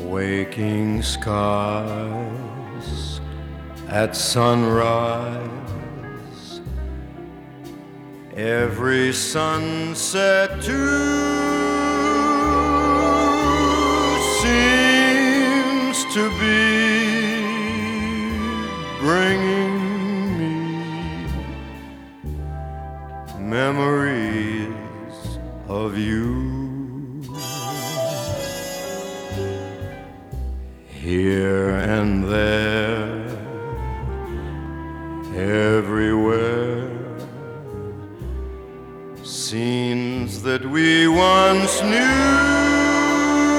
Waking skies at sunrise, every sunset too seems to be bringing me memories of you. Here and there, everywhere, scenes that we once knew